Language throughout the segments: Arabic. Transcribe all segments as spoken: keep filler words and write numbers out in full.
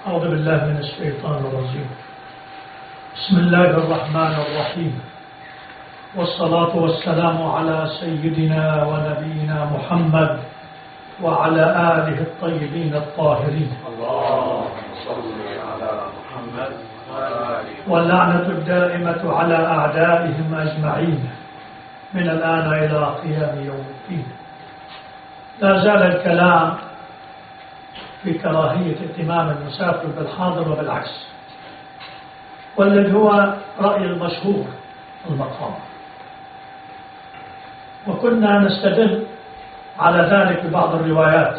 أعوذ بالله من الشيطان الرجيم. بسم الله الرحمن الرحيم، والصلاة والسلام على سيدنا ونبينا محمد وعلى آله الطيبين الطاهرين. اللهم صل على محمد وآله. واللعنة الدائمة على أعدائهم أجمعين من الآن إلى قيام يوم الدين. لا زال الكلام في كراهية ائتمام المسافر بالحاضر وبالعكس، والذي هو رأي المشهور المقام، وكنا نستدل على ذلك ببعض الروايات.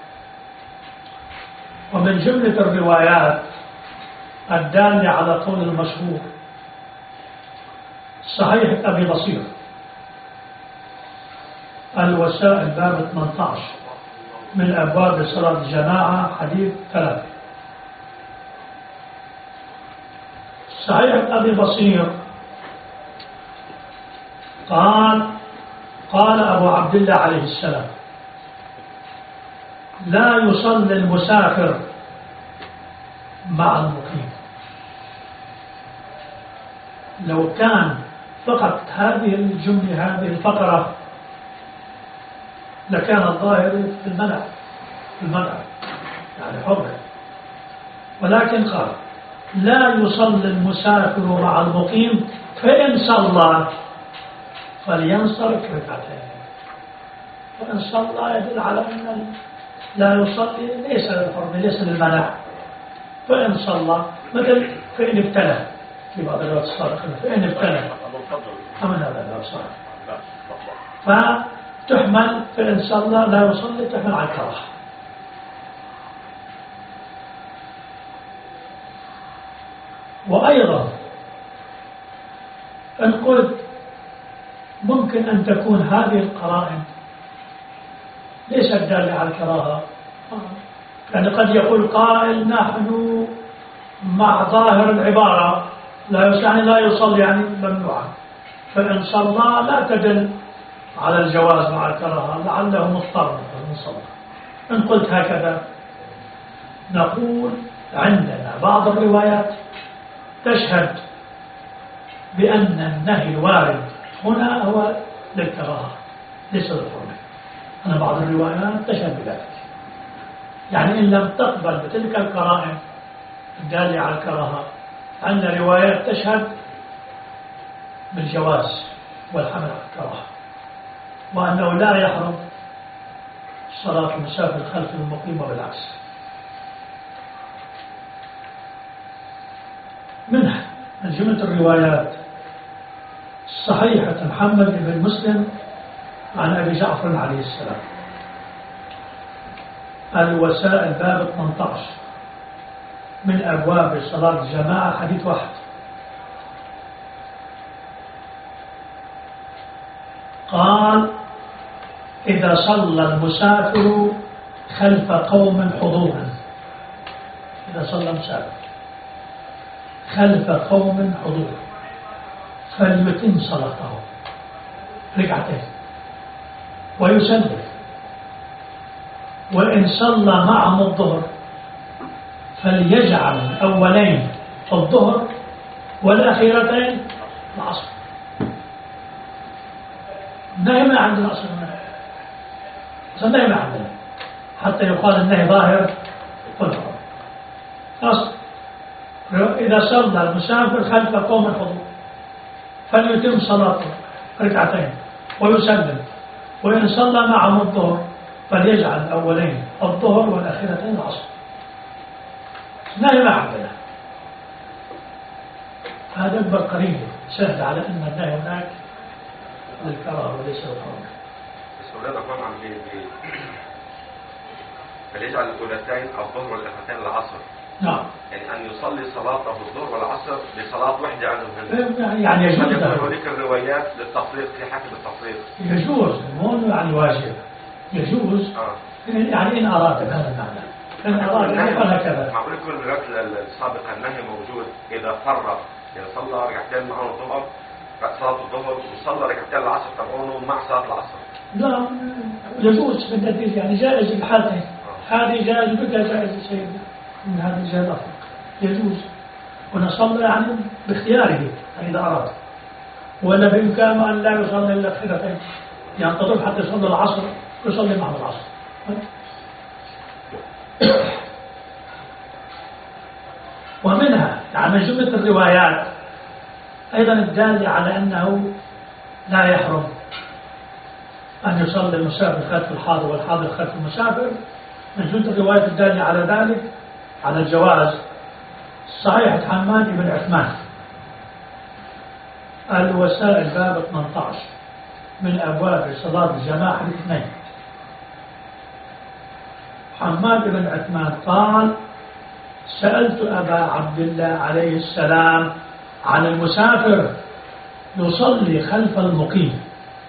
ومن جملة الروايات الدالة على قول المشهور صحيح أبي بصير الوسائل باب ثمانية عشر من أبواب صلاة الجماعة حديث ثلاثة. صحيح أبي بصير قال قال أبو عبد الله عليه السلام: لا يصلي المسافر مع المقيم. لو كان فقط هذه الجملة هذه الفقرة لكان الظاهر في المنع في المنع يعني حرة، ولكن قال: لا يصلي المسافر مع المقيم، فإن صلى فلينصرف ركعتين. وإن صلى يدل على أن لا يصلي ليس للحرمة ليس للمنع. فإن صلى مثل فإن ابتلى في بعض الروايات الصادقة فإن ابتلى أمن هذا لا صحيح، فتحمل فإن صلى لا يصلي تحمل على الكراهة. وأيضا إن قلت ممكن أن تكون هذه القرائن ليست دالة على الكراهة، يعني قد يقول قائل نحن مع ظاهر العبارة لا يعني لا يصلي يعني ممنوعا، فإن صلى لا تدل على الجواز مع الكراهة، لعله مضطر من صلى. إن قلت هكذا نقول عندنا بعض الروايات تشهد بأن النهي الوارد هنا هو للكراهة ليس للحرمة. أنا بعض الروايات تشهد بذلك، يعني إن لم تقبل بتلك القرائن الدالة على الكراهة، عندنا روايات تشهد بالجواز والحمل على الكراهة، وأنه لا يحرم صلاة المسافر خلف المقيم وبالعكس. منها من جملة الروايات صحيحة محمد بن مسلم عن أبي جعفر عليه السلام الوسائل باب ثمانية عشر من أبواب صلاة الجماعة حديث واحد. قال: إذا صلى المسافر خلف قوم حضورا، إذا صلى المسافر خلف قوم حضورا فليتم صلاته ركعتين ويسلم، وإن صلى معهم الظهر فليجعل الأولين الظهر والأخيرتين العصر. النهي ما عندنا أصلا، النهي ما عندنا حتى يقال النهي ظاهر والحرم أصلا. إذا صلى المسافر خلف قوم الحضور فليتم صلاته ركعتين ويسلم، وإن صلى معهم الظهر فليجعل الأولين الظهر والأخيرتين العصر. نهي ما عندنا. هذا أكبر قريب شهد على أن النهي هناك للكراهة وليس للحرمة. السؤال ده كمان عن ايه؟ فليجعل الأولتين الظهر والأخيرتين العصر. نعم. يعني أن يصلي صلاته الظهر والعصر بصلاة واحدة عنهم. يعني يجوز. هذه الروايات للتفريق في حكم التفريق. يجوز، مو يعني واجب. يجوز. آه. يعني إن أراد بهذا المعنى. إن أراد يعني يفعل هكذا. معقول يكون الروايات السابقة النهي موجود إذا فرق، يعني صلى ركعتين معه الظهر صلاة الظهر وصلى ركعتين العصر تبعونه مع صلاة العصر. لا يجوز بالتدريج، يعني جائز الحالتين. هذه جائز بدها جائز سيدنا. من هذه الجهة يجوز، ونصلي يعني باختياره إذا أراد، ولا بإمكانه أن لا يصلي إلا خيرتين، ينتظر حتى يصلي العصر يصلي معه العصر. ومنها يعني من جملة الروايات أيضا الدالة على أنه لا يحرم أن يصلي المسافر خلف الحاضر والحاضر خلف المسافر، من جملة الروايات الدالة على ذلك على الجواز صحيحة حماد بن عثمان الوسائل باب ثمانية عشر من أبواب صلاة الجماعة الاثنين. حماد بن عثمان قال: سألت أبا عبد الله عليه السلام عن المسافر يصلي خلف المقيم،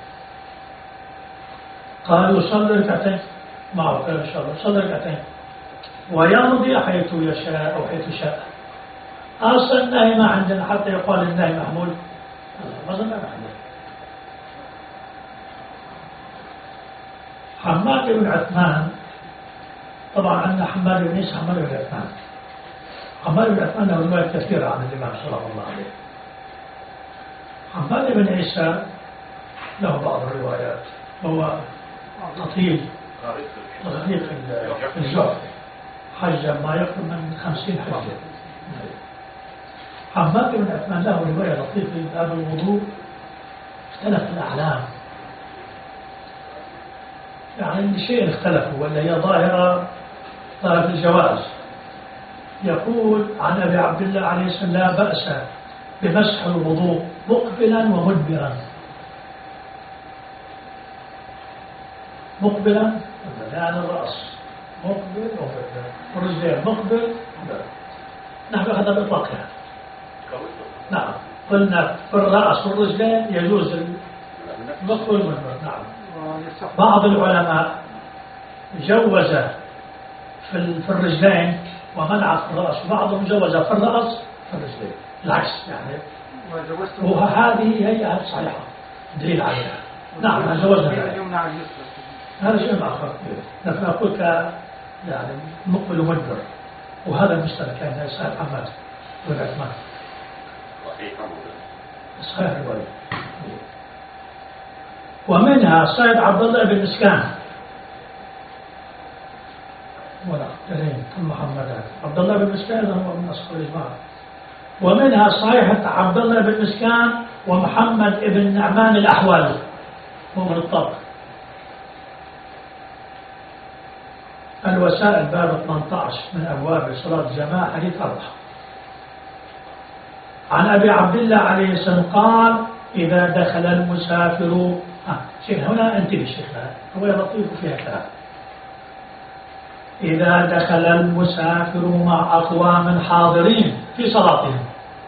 قال: يصلي ركعتين معه، قال: إن شاء الله يصلي ركعتين ويمضي حيث يشاء أو حيث شاء. أصلا النهي ما عندنا حتى يقال النهي محمول، ما ظن عندنا. حماد بن عثمان طبعا عندنا حماد بن عيسى، حماد بن عثمان حماد بن عثمان له روايات كثيرة عن الإمام صلى الله عليه وسلم. حماد بن عيسى له بعض الروايات، هو قتيل غريق في الجعف، حج ما يقرب من خمسين حجة. حماد بن عثمان له رواية لطيفة في باب الوضوء، اختلف الأعلام، يعني شيء اختلفوا ولا هي ظاهرة ظاهرة الجواز. يقول عن أبي عبد الله عليه السلام: لا بأس بمسح الوضوء مقبلا ومدبرا. مقبلا يعني الرأس مقبل ومدبر، والرجلين مقبل ومدبر. نحن هذا بإطلاقها. نعم، قلنا في الرأس والرجلين يجوز المقبل والمدبر. نعم، بعض العلماء جوز في الرجلين ومنع في الرأس، وبعضهم جوز في الرأس في الرجلين، العكس يعني. وهذه هي الصحيحة دليل عليها. نعم جوزنا هذا شيء آخر، نحن نقول ك يعني مقبل ومدبر، وهذا المشترك كان سائل حماد بن عثمان. صحيح الرواية. ومنها صيد عبد الله بن مسكان ولا كريم كل محمد عبد الله بن مسكان هو من أصحاب الإجماع. ومنها صحيحة عبد الله بن مسكان ومحمد بن نعمان الأحول هو من الطبق. الوسائل باب ثمانية عشر من أبواب صلاة الجماعة حديث أربعة. عن أبي عبد الله عليه السلام قال: إذا دخل المسافر آه. شيخ هنا انتبه شيخنا، هو لطيف فيها كلام. إذا دخل المسافر مع أقوام حاضرين في صلاتهم،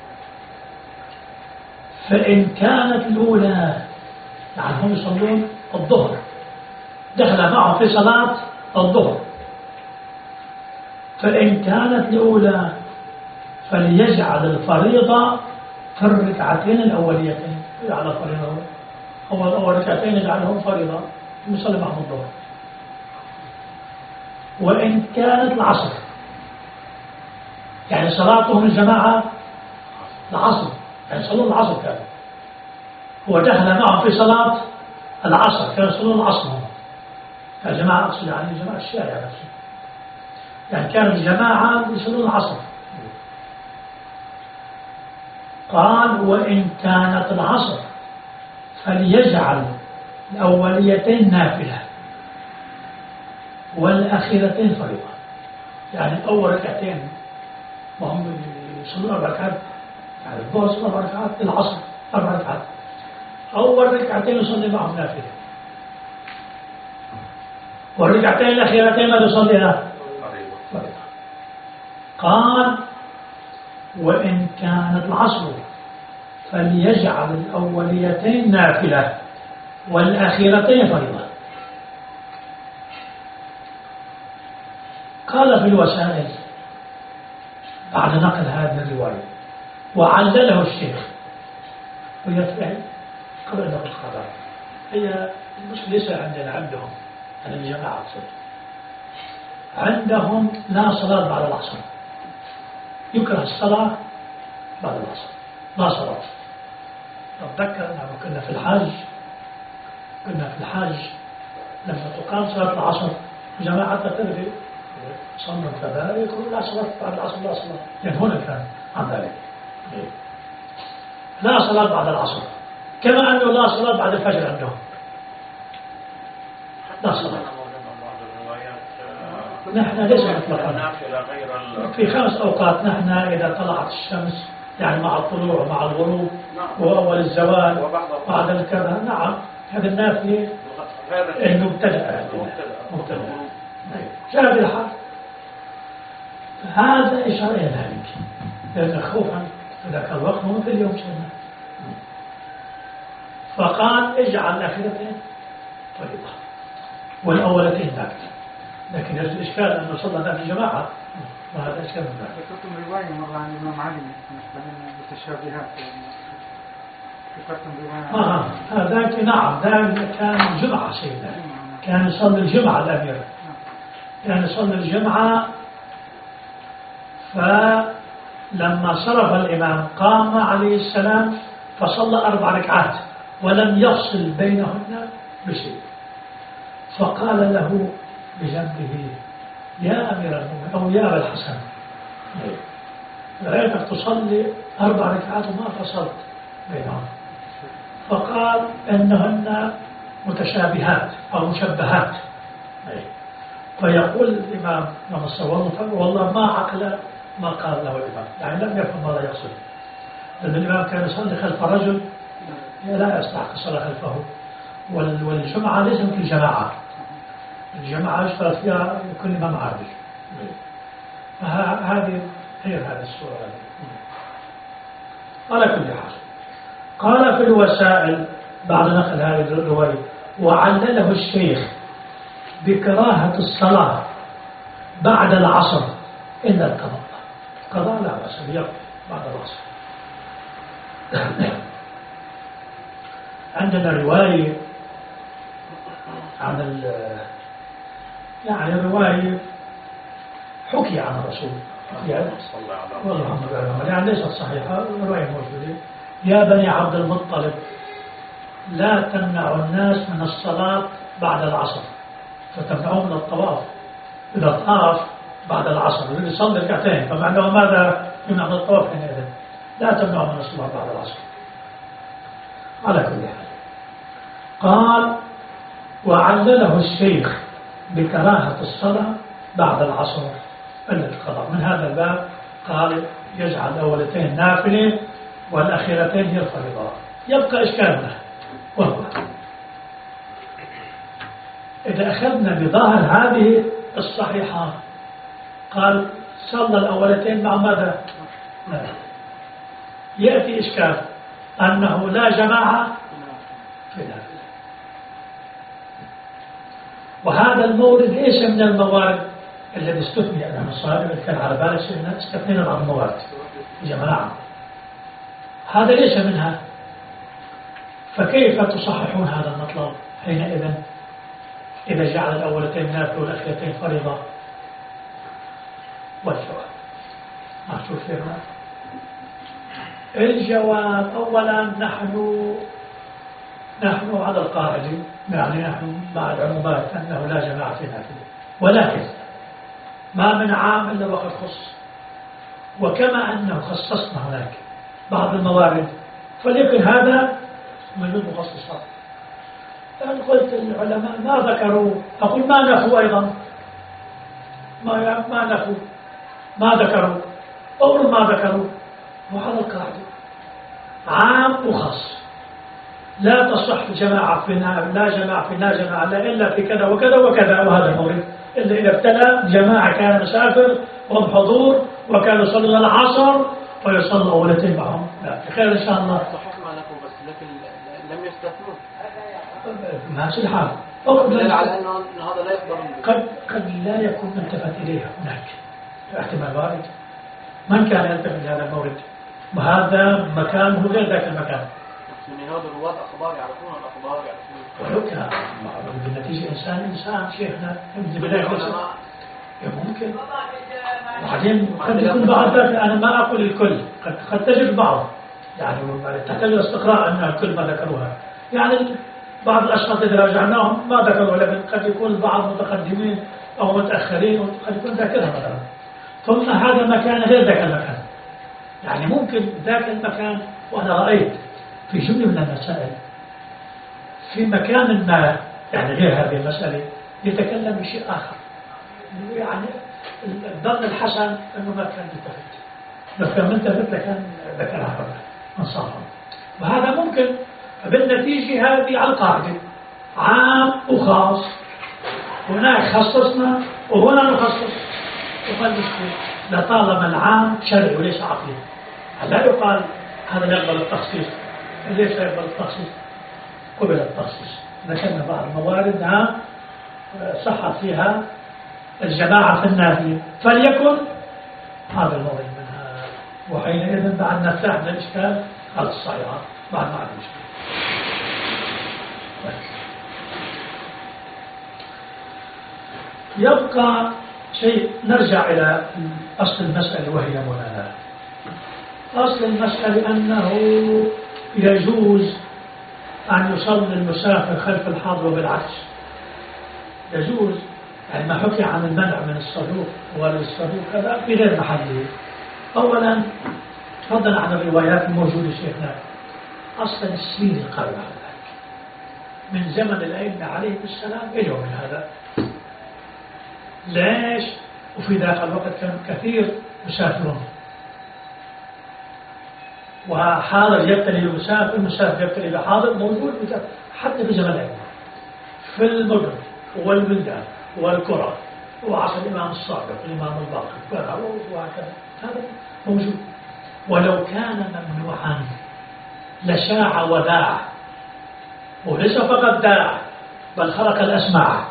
فإن كانت الأولى يعني هم يصلون الظهر، دخل معهم في صلاة الظهر، فإن كانت الأولى فليجعل الفريضة في الركعتين الأوليتين، يجعل الفريضة أول أول ركعتين يجعلهم فريضة يصلي معهم الظهر. وإن كانت العصر يعني صلاتهم الجماعة العصر، يعني يصلون العصر، كان هو دخل معهم في صلاة العصر، كانوا يصلون العصر هم الجماعة، أقصد يعني جماعة الشارع نفسه، يعني كانوا الجماعة يصلون العصر. قال: وإن كانت العصر فليجعل الأوليتين نافلة والأخيرتين فريضة، يعني أول ركعتين وهم يصلون أربع ركعات، يعني الظهر يصلون أربع ركعات، العصر أربع ركعات، أول ركعتين يصلي معهم نافلة، والركعتين الأخيرتين ما يصليها فريضة. قال: وإن كانت العصر فليجعل الأوليتين نافلة والأخيرتين فريضة. قال في الوسائل بعد نقل هذه الرواية وعلله الشيخ ويتبعي قبل نقل الخبر، هي المشكلة ليس عندنا، عندهم عند الجماعة صدق. عندهم لا صلاة بعد العصر، يكره الصلاة بعد العصر، لا صلاة. أتذكر أنه كنا في الحج كنا في الحج لما تقام صلاة العصر جماعة تلفي صلوا كذلك لا صلاة بعد العصر، لا صلاة، يعني هنا كان عن ذلك لا صلاة بعد العصر، كما أنه لا صلاة بعد الفجر عندهم، لا صلاة. نحن ليس مطلقا في خمس أوقات، نحن إذا طلعت الشمس يعني مع الطلوع ومع الغروب وأول الزوال بعد الكذا، نعم هذا النافلة المبتدأ مبتدأ جاء بالحق. هذا إشارة إلى ذلك، لأن خوفا ذاك الوقت مو مثل اليوم شيئا. فقال اجعل الآخرتين طريقة والأولتين ذاك، لكن الإشكال أنه صلى ذاك الجماعة، وهذا إشكال من ذاك. ذكرتم رواية مرة عن الإمام علي بالتشابهات، ذكرتم رواية آه هذاك نعم، ذاك كان جمعة سيدنا، كان يصلي الجمعة الأمير، كان يصلي الجمعة، فلما صرف الإمام قام عليه السلام فصلى أربع ركعات ولم يفصل بينهن بشيء، فقال له بجنبه يا أمير المؤمنين أو يا أبا الحسن، رأيتك تصلي أربع ركعات وما فصلت بينهن، فقال إنهن متشابهات أو مشبهات. فيقول الإمام لما صور والله ما عقل ما قال له الإمام، يعني لم يفهم ماذا يقصد، لأن الإمام كان يصلي خلف رجل لا يستحق الصلاة خلفه، والجمعة ليس مثل الجماعة، الجماعة يشترط فيها كل إمام عادل. فهذه هي هذه الصورة. على كل حال قال في الوسائل بعد نقل هذه الرواية وعلله الشيخ بكراهة الصلاة بعد العصر إلا القضاء، قضاء لا بأس به بعد العصر. عندنا رواية عن يعني رواية حكي عن الرسول يعني والله يعني ليست صحيحة، رواية موجودة: يا بني عبد المطلب لا تمنعوا الناس من الصلاة بعد العصر، فتمنعوه من الطواف إذا طاف بعد العصر يريد يصلي ركعتين، فمعناه ماذا يمنع من الطواف حينئذ؟ لا تمنعوا من الصلاة بعد العصر. على كل حال قال وعلله الشيخ بكراهة الصلاة بعد العصر إلا القضاء. من هذا الباب قال يجعل الأولتين نافلة والأخيرتين هي الفريضة. يبقى إشكالنا وهو إذا أخذنا بظاهر هذه الصحيحة قال صلى الأولتين مع ماذا؟ لا. يأتي إشكال أنه لا جماعة في ذلك، وهذا المورد ليس من الموارد الذي استثني أنا الصحابي كان على بالك استثنينا بعض الموارد جماعة، هذا ليس منها، فكيف تصححون هذا المطلب حينئذ إذا جعل الأولتين نافلة والأخيرتين فريضة؟ والجواب ما شوف فينا الجواب. أولا نحن نحن على القاعدة، يعني نحن مع العمومات أنه لا جماعة في نافلة، ولكن ما من عام إلا وقد خص، وكما أنه خصصنا هناك بعض الموارد فليكن هذا موجود مخصصات. فأنا قلت العلماء ما ذكروا، أقول ما نفوا أيضا، ما ما نفوا ما ذكروا، أول ما ذكروا. وعلى القاعدة عام وخاص، لا تصح جماعة في لا جماعة في لا جماعة لا إلا في كذا وكذا وكذا، وهذا المورد إلا إذا ابتلى جماعة كان مسافر وهم حضور وكانوا يصلون العصر ويصلوا أولتين معهم. لا خير إن شاء الله. صحيح ما لكم بس لكن لم يستثنوا ما في الحال دليل على أنه هذا لا يقدر. قد قد لا يكون ملتفت إليها هناك احتمال وارد، من كان يلتفت لهذا المورد وهذا مكانه غير ذاك المكان. من هذا الرواد أخبار يعرفون الأخبار يعرفون ولو كان بالنتيجة إنسان إنسان شيخنا من بداية ممكن واحد بعدين قد يكون بعض ذلك، أنا ما أقول الكل، قد قد تجد بعض يعني تحتاج استقراء أن الكل ما ذكروها، يعني بعض الأشخاص إذا راجعناهم ما ذكروا، لكن قد يكون البعض متقدمين أو متأخرين وقد يكون ذاكرها مثلا. ثم هذا المكان غير ذاك المكان، يعني ممكن ذاك المكان، وأنا رأيت في جملة من المسائل في مكان ما يعني غير هذه المسألة يتكلم بشيء آخر، يعني الظن الحسن أنه ما كان يلتفت، لو كان ملتفت لكان ذكرها قبل انصافا. وهذا ممكن، بالنتيجة هذه على القاعدة عام وخاص، هناك خصصنا وهنا نخصص، وما المشكلة؟ لطالما العام شرعي وليس عقلي. لا يقال هذا يقبل التخصيص، ليس يقبل التخصيص؟ قبل التخصيص. ذكرنا بعض الموارد نعم صح فيها الجماعة في النافية، فليكن هذا الموضع منها، وحينئذ بعد نفتح من الإشكال على الصحيحة بعد ما عاد المشكلة. يبقى شيء، نرجع إلى أصل المسألة وهي مولانا. أصل المسألة أنه يجوز أن يصلي المسافر خلف الحاضر وبالعكس، يجوز، يعني ما حكي عن المنع من الصدوق والصدوق كذا في غير محله. أولا فضلا عن الروايات الموجودة شيخنا، أصلا السين قال ذلك من زمن الأئمة عليهم السلام إلى من هذا. ليش؟ وفي ذاك الوقت كان كثير مسافرون، وحاضر يبتلي المسافر، المسافر يبتلي بحاضر، موجود حتى في زمن الأئمة في المدن والبلدان والقرى، وعصر الإمام الصادق والإمام الباقر وهكذا، هذا موجود. ولو كان ممنوعا لشاع وذاع، وليس فقط داع بل خلق الأسماع،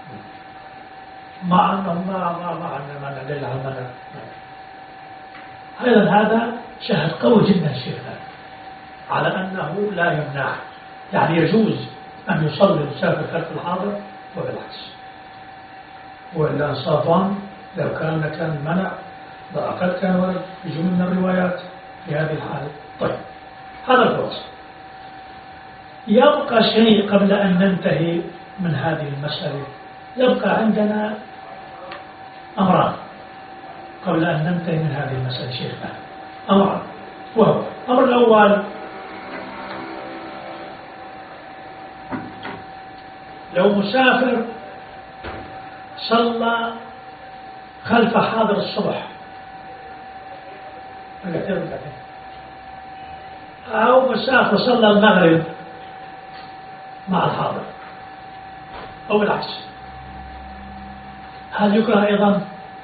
مع أنه ما ما ما عندنا ما ندل على المنع. أيضا هذا شاهد قوي جدا شيخنا على أنه لا يمنع، يعني يجوز أن يصلي المسافر خلف الحاضر وبالعكس. وإلا انصافا لو كان كان منع فأقل كان ورد في جمل من الروايات في هذه الحالة. طيب هذا الفرص. يبقى شيء قبل أن ننتهي من هذه المسألة، يبقى عندنا أمران قبل أن ننتهي من هذه المسألة شيخنا، أمران، وهو الأمر الأول، لو مسافر صلى خلف حاضر الصبح أو مسافر صلى المغرب مع الحاضر أو بالعكس، هل يكره أيضا؟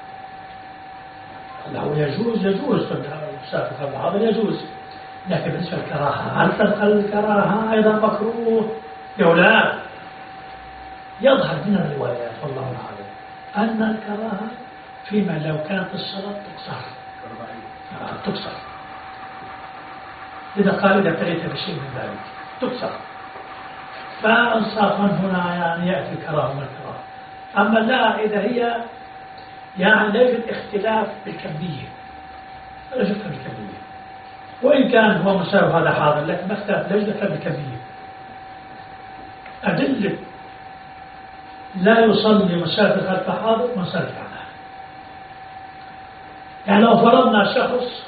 لو يجوز يجوز مسافر خلف الحاضر يجوز، لكن بالنسبة للكراهة هل تبقى الكراهة أيضا مكروه؟ أو لا؟ يظهر من الروايات والله أعلم أن الكراهة فيما لو كانت الصلاة تقصر تقصر إذا قال إذا ابتليت بشيء من ذلك تقصر، فانصافا هنا يعني يأتي الكراهة من الكراهة. أما لا إذا هي يعني لا يوجد اختلاف بالكمية، لا يوجد بالكمية، وإن كان هو مسافر هذا حاضر لكن ما اختلف، لا يوجد اختلاف بالكمية. أدلة لا يصلي مسافر خلف حاضر منصرف عنها. يعني لو فرضنا شخص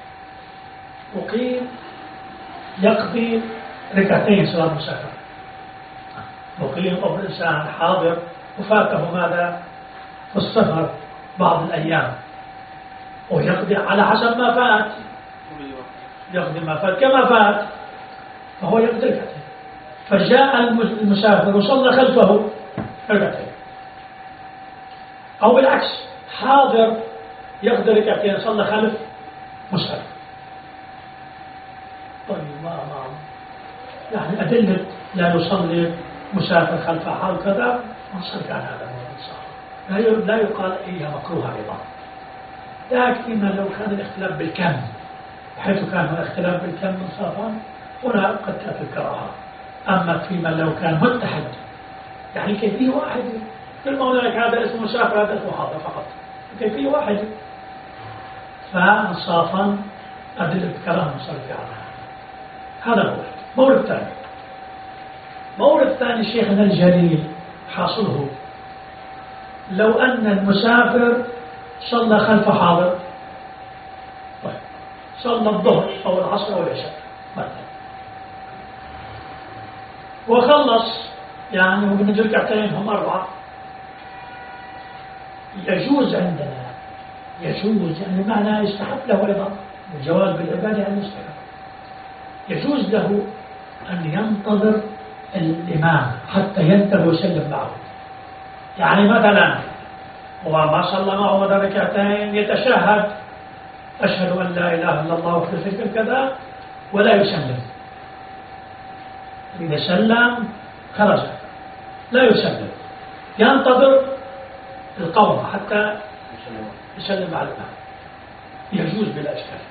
وقيل يقضي ركعتين صلاة مسافر، وقيل أو إنسان حاضر وفاته ماذا في السفر بعض الأيام، ويقضي على حسب ما فات، يقضي ما فات كما فات، فهو يقضي ركعتين. فجاء المسافر وصلى خلفه ركعتين، أو بالعكس حاضر يقضي ركعتين صلى خلف مسافر. طيب ما ما يعني أدلة لا يصلي مسافر خلف حاضر كذا منصرف عن هذا الموضوع، لا يقال إيها مكروهة أيضا. لكن لو كان الاختلاف بالكم، حيث كان الاختلاف بالكم منصرفا، هنا قد تأتي الكراهة. أما فيما لو كان متحد، يعني كيفية واحدة، كل ما هناك هذا اسمه مسافر هذا اسمه حاضر فقط، كيفية واحدة، فانصافا أدلة كلام مصرف عنها. هذا مورد. مورد ثاني مورد ثاني شيخنا الجليل حاصله لو أن المسافر صلى خلف حاضر، طيب صلى الظهر أو العصر أو العشاء مثلا وخلص، يعني هو من ركعتين هم أربعة، يجوز عندنا يجوز يعني معنى يستحق له أيضا الجواز بالعبادة أن يستحق، يجوز له أن ينتظر الإمام حتى ينتهي ويسلم معه. يعني مثلا هو ما صلى معه ركعتين يتشهد أشهد أن لا إله إلا الله وحده لا شريك له كذا ولا يسلم، إذا سلم خرج لا يسلم، ينتظر القوم حتى يسلم على الإمام، يجوز بلا إشكال.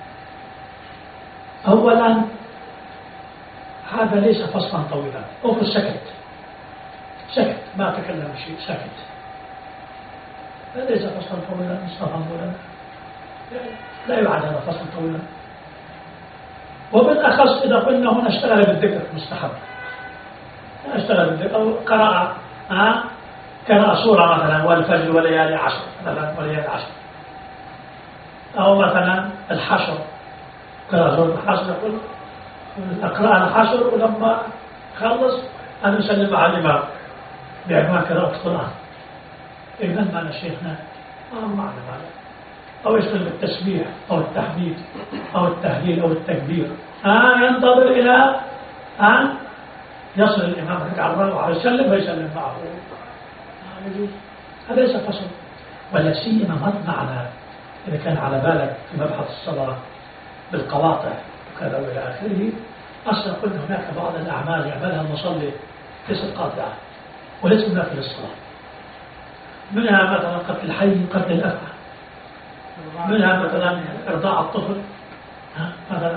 أولا هذا ليس فصلا طويلا، أو سكت سكت ما تكلم شيء سكت، هذا ليس فصلا طويلا مصطفى مولا، لا يعد هذا فصلا طويلا. وبالأخص إذا قلنا هنا اشتغل بالذكر مستحب، اشتغل بالذكر أو قرأ ها قرأ سورة مثلا والفجر وليالي عشر مثلا وليالي عشر، أو مثلا الحشر قرأ سورة الحشر يقول أقرأ الحشر ولما خلص أنا أسلم على الإمام بعنوان قراءة القرآن. إذن معنى شيخنا ما معنى معنى أو يشتغل بالتسبيح أو التحميد أو التهليل أو التكبير، آه ينتظر إلى أن يصل الإمام ركعة الرابعة ويسلم ويسلم معه، آه يجوز. هذا ليس فصل، ولا سيما معنى إذا كان على بالك في مبحث الصلاة بالقواطع وكذا وإلى آخره. أصلا قلنا هناك بعض الأعمال يعملها المصلي ليست قاطعة وليس منافية للصلاة، منها مثلا قتل الحي قتل الأفعى، منها مثلا إرضاع الطفل مثلا،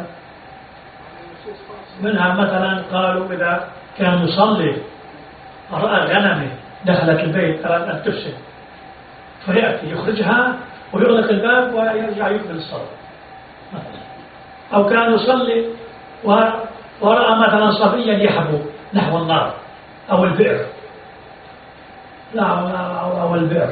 منها مثلا قالوا إذا كان يصلي رأى غنمه دخلت البيت أراد أن تفسد فيأتي يخرجها ويغلق الباب ويرجع يكمل الصلاة مثلا. أو كان يصلي ورأى مثلا صبيا يحبو نحو النار أو البئر لا أو البئر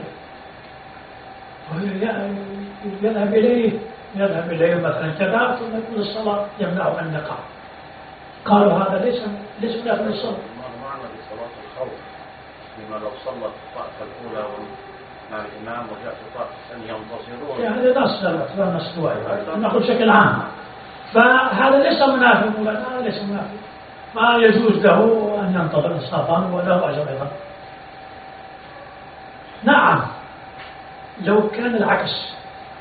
يذهب إليه يذهب إليه مثلا كذا ثم يكون الصلاة يمنعه أن يقع. قالوا هذا ليس ليس منافي للصلاة. ما معنى بصلاة الخوف لما لو صلى الطائفة الأولى مع الإمام وجاءت الطائفة الثانية ينتظرون؟ يعني هذا نص لا نص رواية نقول بشكل عام، فهذا ليس منافي، هذا ليس منافي، ما يجوز له أن ينتظر الصلاة وله أجر أيضا. نعم لو كان العكس،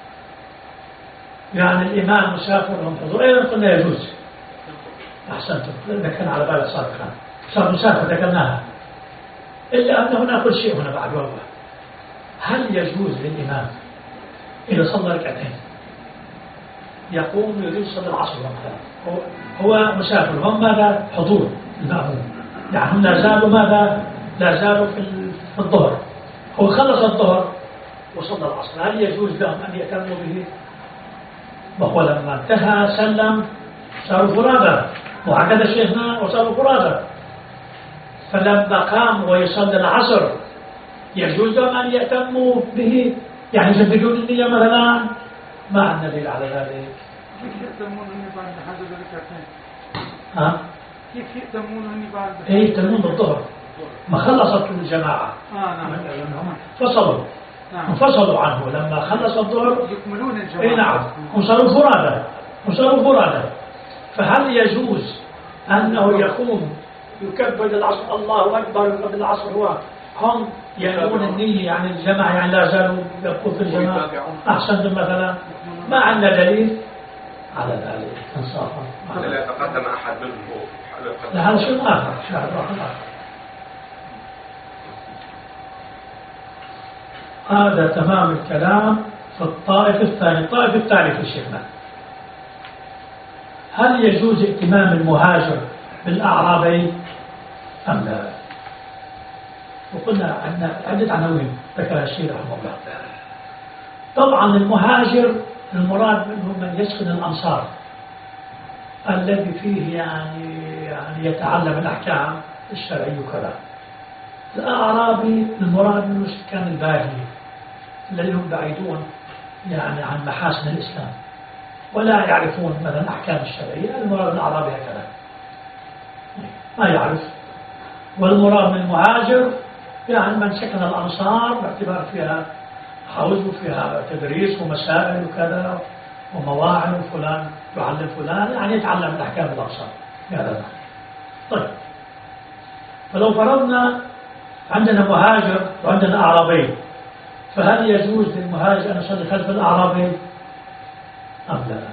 يعني الإمام مسافر وهم حضور أيضا قلنا يجوز. أحسنتم، إذا كان على بالك سابقا صار مسافر ذكرناها، إلا أن هنا كل شيء هنا بعد وهو هل يجوز للإمام إذا صلى ركعتين يقوم يريد يصلي العصر مثلا، هو, هو مسافر هم ماذا حضور المأموم، يعني هم لا زالوا ماذا لا زالوا في الظهر، هو خلص الظهر وصلى العصر، هل يجوز لهم أن يأتموا به؟ وهو لما انتهى سلم صاروا فرادى، وهكذا شيخنا وصاروا فرادى، فلما قام ويصلي العصر يجوز لهم أن يأتموا به، يعني يجددون النية مثلا؟ ما عندنا دليل على ذلك. كيف يأتمون أني بعد هذا الركعتين؟ ها؟ كيف يأتمون أني بعد؟ إيه يأتمون بالظهر، ما خلصت الجماعة آه نعم فصلوا نعم. انفصلوا عنه لما خلص الظهر يكملون الجماعة. إيه نعم وصاروا فرادى وصاروا فرادى، فهل يجوز أنه يقوم يكبر العصر الله أكبر قبل العصر هو هم ينوون النية يعني الجماعة يعني لا زالوا يبقوا في الجماعة أحسن مثلا؟ ما عندنا دليل على ذلك انصافا. لا يتقدم أحد منهم هو لا هذا شيء آخر شاهد آخر. هذا تمام الكلام في الطائف الثاني. الطائف الثالث في الشيخنا، هل يجوز ائتمام المهاجر بالأعرابين أم لا؟ وقلنا عندنا عدة عناوين ذكرها الشيخ رحمه الله. طبعا المهاجر المراد منهم من يسكن الأمصار الذي فيه يعني يعني يتعلم الأحكام الشرعية وكذا. الأعرابي المراد منه سكان البادية الذين هم بعيدون يعني عن محاسن الإسلام ولا يعرفون مثلا الأحكام الشرعية. المراد الأعرابي هكذا ما يعرف. والمراد من المهاجر يعني من سكن الأمصار باعتبار فيها حوز وفيها تدريس ومسائل وكذا ومواعظ وفلان يعلم فلان يعني يتعلم الأحكام الأمصار هذا. طيب فلو فرضنا عندنا مهاجر وعندنا أعرابي فهل يجوز للمهاجر أن يصلي خلف الأعرابي أم لا؟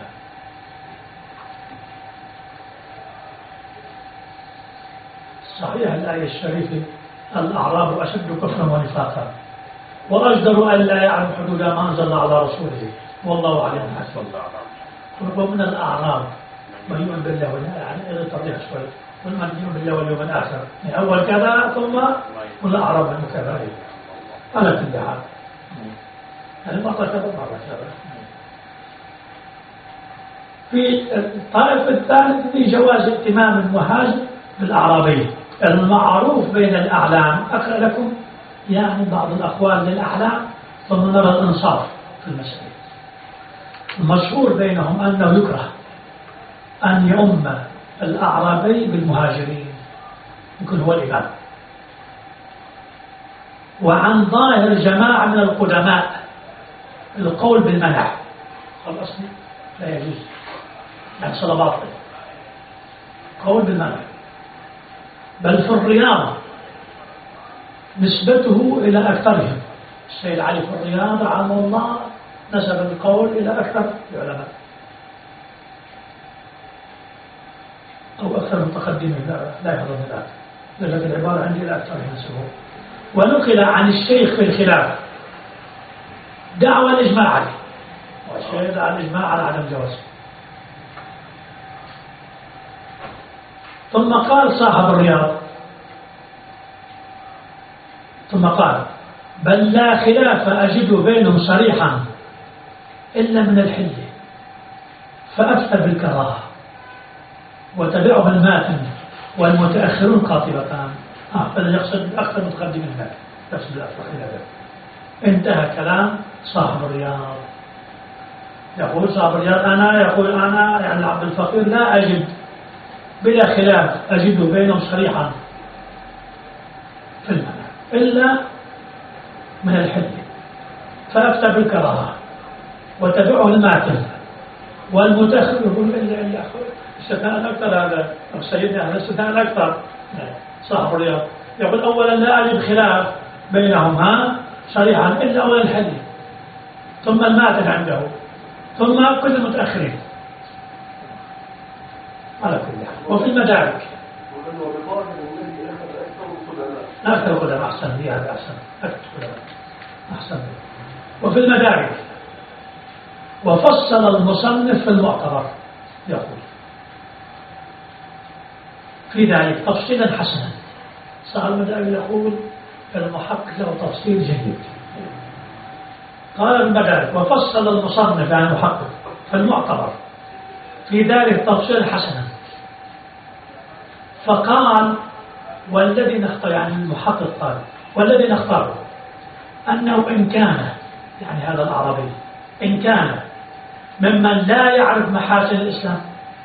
صحيح الآية الشريفة الأعراب أشد كفرا ونفاقا وأجدر أن لا يعلم حدود ما أنزل الله على رسوله والله عليم حسب الله. ومن الأعراب من يؤمن بالله يعني إذا تضيح شوي ومن يؤمن بالله واليوم الآخر من أول كذا ثم والأعراب من كذا على كل حال يعني مرة كذا مرة كذا. في الطائفة الثالثة في جواز اهتمام المهاجر بالأعرابي. المعروف بين الأعلام أقرأ لكم يعني بعض الأقوال للأعلام ثم نرى الإنصاف في المسألة. المشهور بينهم أنه يكره أن يؤم الأعرابي بالمهاجرين يكون هو الإمام. وعن ظاهر جماعة من القدماء القول بالمنع خلاص لا يجوز يعني صلاة باطل قول بالمنع. بل في الرياضة نسبته إلى أكثرهم. السيد علي في الرياضة رحمه الله نسب القول إلى أكثر العلماء أو أكثر المتقدمين لا لا يحضر ذلك لكن العبارة عندي إلى أكثرهم نسبه. ونقل عن الشيخ في الخلاف دعوى الإجماع عليه والشيخ على الإجماع على عدم جوازه. ثم قال صاحب الرياض ثم قال بل لا خلاف أجد بينهم صريحا إلا من الحلة فأفتى بالكراهة وتبعه الماتن والمتأخرون قاطبتان. آه فلا يقصد أكثر متقدم من ذلك يقصد الأكثر خلافه. انتهى كلام صاحب الرياض. يقول صاحب الرياض أنا يقول أنا يعني عبد الفقير لا أجد بلا خلاف أجد بينهم صريحا في المنع إلا من الحل فأفتى بالكراهة وتبعه الماتن والمتأخر يقول إلا إلا استثناء أكثر هذا سيدنا هذا استثناء أكثر. صاحب الرياض يقول أولا لا أجد خلاف بينهما صريحا إلا أولا الحل ثم الماتن عنده ثم كل المتأخرين على كل حال. وفي المدارك أكثر قدام أحسن لي هذا أحسن أكثر قدام أحسن. وفي المدارك وفصل المصنف في المعتبر يقول في ذلك تفصيلا حسنا. صاحب المدارك يقول المحقق له تفصيل جيد. قال المدارك وفصل المصنف يعني المحقق في المعتبر في ذلك تفصيلا حسنا فقال والذي نختار يعني المحقق قال والذي نختاره أنه إن كان يعني هذا الأعرابي إن كان ممن لا يعرف محاسن الإسلام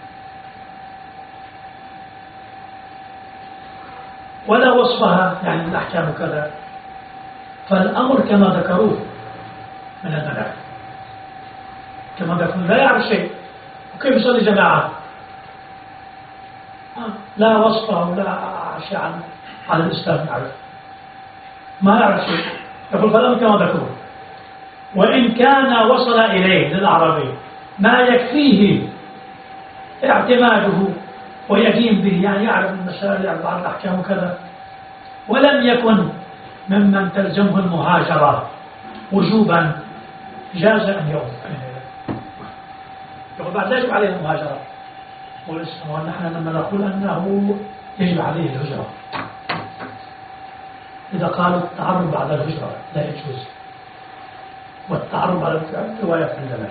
ولا وصفها يعني الأحكام كذا فالأمر كما ذكروه من المنع كما ذكروا لا يعرف شيء وكيف يصلي جماعة لا وصفه ولا شيء عن عن الإسلام يعرف ما يعرف شيء. يقول فالأمر كما ذكروه وإن كان وصل إليه للأعرابي ما يكفيه اعتماده ويقيم به يعني يعرف المسائل يعرف بعض الأحكام وكذا ولم يكن ممن تلزمه المهاجرة وجوبا جاز أن يؤم. يقول بعد لا يجب عليه المهاجرة ونحن لما نقول أنه يجب عليه الهجرة إذا قالوا التعرض بعد الهجرة لا يجوز والتعرض على رواية الجمال.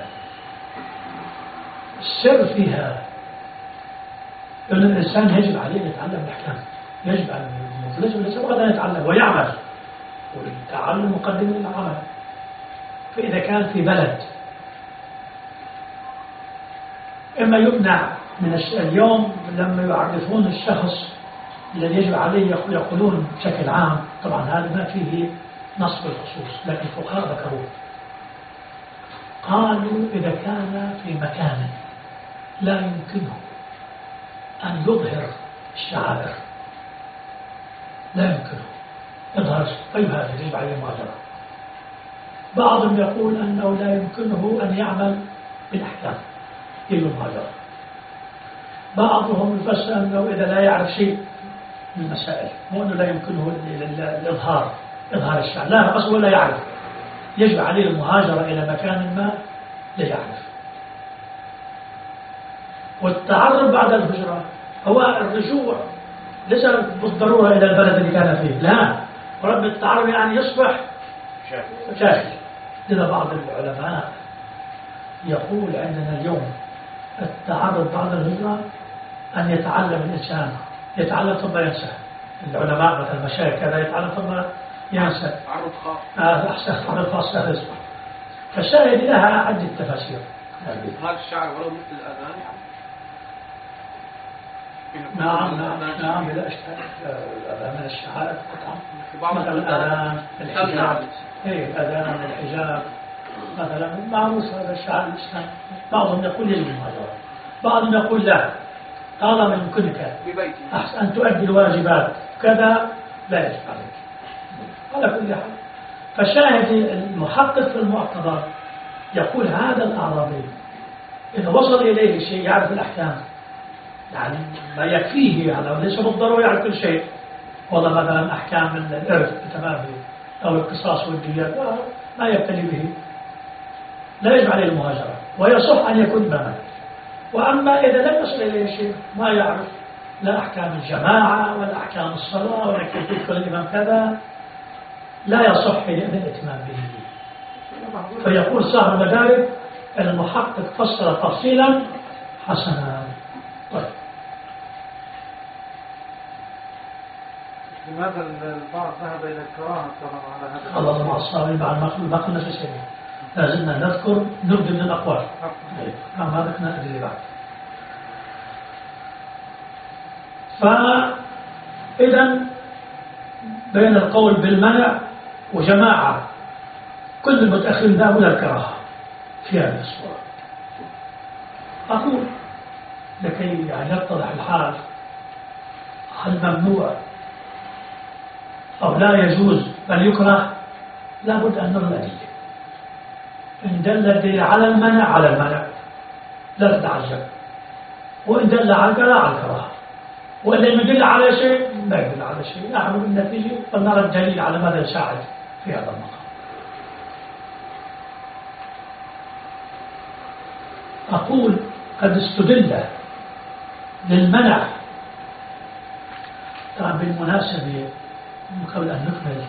السر فيها أن الإنسان يجب عليه أن يتعلم الأحكام، يجب أن يفلس وليس فقط أن يتعلم ويعمل، والتعلم مقدم للعمل. فإذا كان في بلد إما يمنع من اليوم لما يعرفون الشخص الذي يجب عليه يقولون بشكل عام، طبعا هذا ما فيه نص بالخصوص لكن الفقهاء ذكروه، قالوا إذا كان في مكان لا يمكنه أن يظهر الشعائر، لا يمكنه يظهر، طيب هذا يجب عليه المهاجرة. بعضهم يقول أنه لا يمكنه أن يعمل بالأحكام، يجب المهاجرة. بعضهم يفسر أنه إذا لا يعرف شيء من المسائل، مو أنه لا يمكنه الإظهار، إظهار الشعائر، لا أصلا لا يعرف، يجب عليه المهاجرة إلى مكان ما لا يعرف. والتعرض بعد الهجرة هو الرجوع ليس بالضرورة إلى البلد اللي كان فيه، لا، ورب التعرض يعني يصبح جاهل. لذا بعض العلماء يقول عندنا اليوم التعرض بعد الهجرة أن يتعلم الإنسان، يتعلم ثم ينسى. العلماء مثل المشايخ كذا يتعلم ثم ينسى. تعرض خاص. آه أحسن تعرض خاص هذا اسمه. فالشاهد لها عدة تفاسير. هذا الشعر ولو مثل الأذان يعني؟ نعم نعم نعم بلا إشكال. الأذان من الشعائر طبعا. مثل الأذان الحجاب، إيه الأذان الحجاب مثلا معروف هذا الشعائر الإسلام. بعضهم يقول يجب المهاجرة، بعضهم يقول لا، طالما يمكنك أحسن أن تؤدي الواجبات كذا لا يجب عليك. على كل حال فشاهد المحقق في المعتبر يقول هذا الأعرابي إذا وصل إليه شيء يعرف الأحكام، يعني ما يكفيه، يعني ليس بالضرورة يعرف كل شيء، والله مثلا أحكام الإرث بتمامه أو القصاص والديات ما يبتلي به، لا يجب عليه المهاجرة، ويصح أن يكون إماما. وأما إذا لم يصل إليه شيء ما يعرف لا أحكام الجماعة ولا أحكام الصلاة ولا كيف يدخل الإمام كذا، لا يصح الائتمام به. فيقول صاحب المدارك المحقق فصل تفصيلا حسنا. طيب لماذا البعض ذهب إلى الكراهة على هذا؟ الله مع الصابرين بعد ما قلنا في شيء، لازلنا نذكر نبدأ من الأقوال. نعم هذا كنا أدري بعد. فإذا بين القول بالمنع وجماعة كل المتأخرين ذهبوا إلى الكراهة في هذه الصورة. أقول لكي يعني يتضح الحال، هل ممنوع أو لا يجوز بل يكره؟ لابد أن نرى الأدلة. إن دل الدليل على المنع على المنع لا تتعجب، وإن دل على الكراهة على الكراهة، وإن لم يدل على شيء لا يدل على شيء، نحن بالنتيجة فلنرى الدليل على ماذا يساعد في هذا المقام. أقول قد استدل للمنع. طبعا بالمناسبة قبل أن نكمل،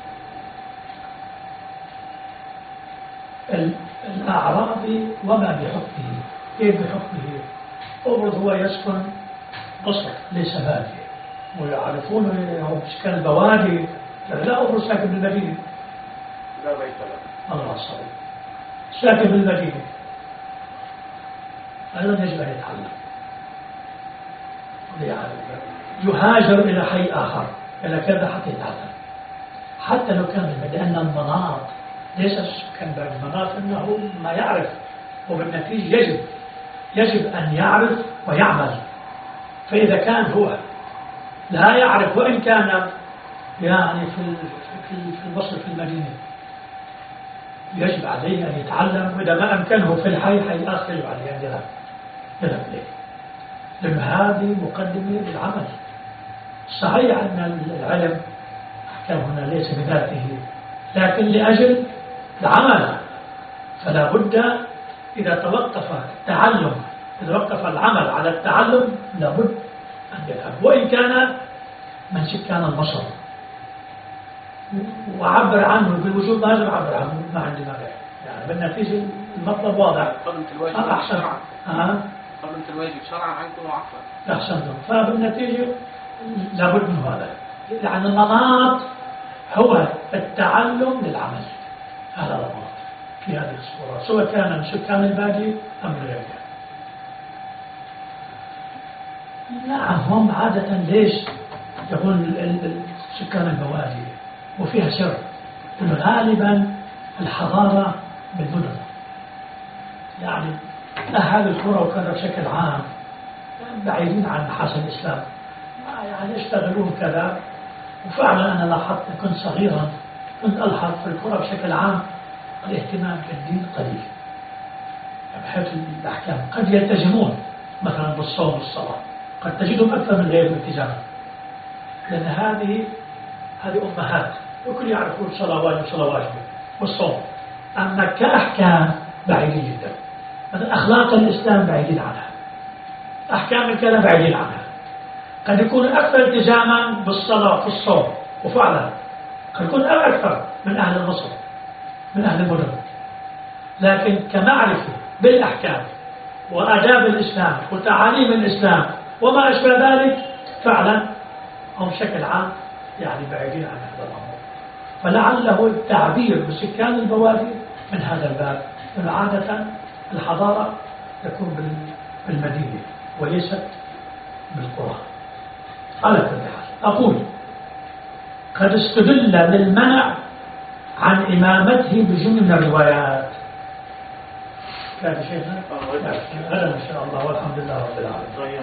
الأعرابي وما بحكمه، كيف بحكمه؟ أبرز هو يسكن قصر ليس بادية، ويعرفونه هو سكن البوادي، لا أبرز ساكن بالمدينة، لا بيت له الله الصليب ساكن بالمدينة، أيضا يجب أن يتعلم، يهاجر إلى حي آخر إلى كذا حتى يتعلم، حتى لو كان بالمدينة، لأن المناط ليس السكن بالمناط أنه ما يعرف، وبالنتيجة يجب يجب أن يعرف ويعمل. فإذا كان هو لا يعرف وإن كان يعني في في البصر في المدينة، يجب عليه أن يتعلم، وإذا ما أمكنه في الحي حي آخر يجب عليه أن يذهب يذهب إليه، لأن هذه مقدمة للعمل. صحيح أن العلم أحكام هنا ليس بذاته، لكن لأجل العمل، فلا بد إذا توقف التعلم إذا توقف العمل على التعلم لابد أن يذهب، وإن كان من سكان المصر، وعبر عنه بالوجود ما يجب عبر عنه ما عندي مانع، يعني بالنتيجة المطلب واضح. قدمة الواجب أحسن شرعا. ها قدمة الواجب شرعا عنكم وعفوا. أحسنتم. فبالنتيجة لابد من هذا، يعني المناط هو التعلم للعمل، هذا المناط في هذه الصورة، سواء كان من سكان البادية أم غيرها. نعم هم عادة ليش يقول سكان البوادي وفيها سر، إنه غالبا الحضارة بالمدن، يعني أهل القرى وكذا بشكل عام بعيدين عن محاسن الإسلام، يعني يشتغلون كذا. وفعلا أنا لاحظت كنت صغيرا كنت ألحظ في القرى بشكل عام الاهتمام بالدين قليل، بحيث الأحكام قد يلتزمون مثلا بالصوم والصلاة، قد تجدهم أكثر من غيرهم التزاما، لأن هذه هذه أمهات وكل يعرفون صلاة واجب وصلاة واجبة والصوم. أما كأحكام بعيدين جدا، مثلا أخلاق الإسلام بعيدين عنها، أحكام الكلام بعيدين عنها. قد يكون أكثر التزاما بالصلاة في الصوم، وفعلا قد يكون أكثر من أهل مصر من أهل المدن، لكن كمعرفة بالأحكام وآداب الإسلام وتعاليم الإسلام وما أشبه ذلك فعلا هم بشكل عام يعني بعيدين عن هذا الأمر. فلعله التعبير بسكان البوادي من هذا الباب، عادة الحضارة تكون بالمدينة وليست بالقرى. على كل حال أقول قد استدل للمنع عن إمامته بجمل من الروايات. كان شيخنا هذا إن شاء الله والحمد لله رب العالمين.